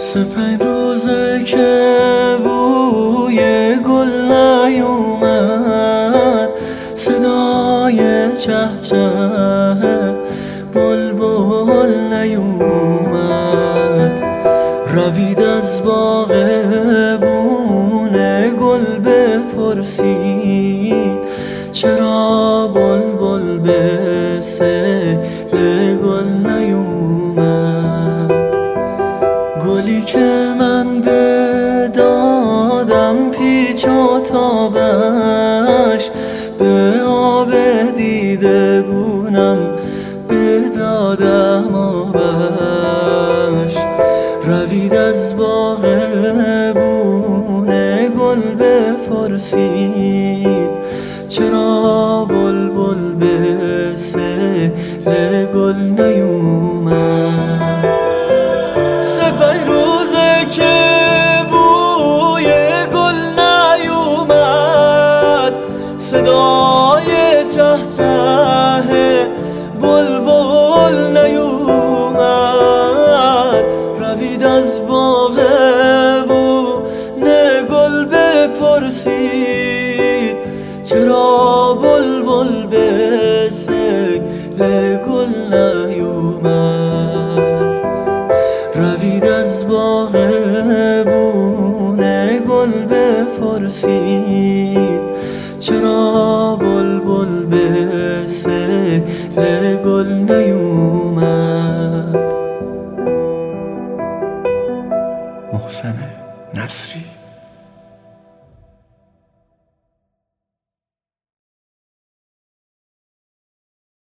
5 روزه که بوی گل نیومد، صدای چهچه بلبل نیومد. روید از باغ بونه گل بپرسید، چرا بلبل به سیل گل نیومد. گلی که من بدادم پیچ و تابش، به آب دیده گونم بدادم آبش. روید از باغ بونه گل بپرسید، چرا بلبل به سیل گل نیومد. 5 روزه که بوی گل نیومد، صدای چهچه بلبل نیومد. روید از باغ بونه گل بپرسید، چرا بلبل به سیل گل نیومد. روید از باغ بونه گل بپرسید، چرا بلبل به سیل گل نیومد. محسن نصری.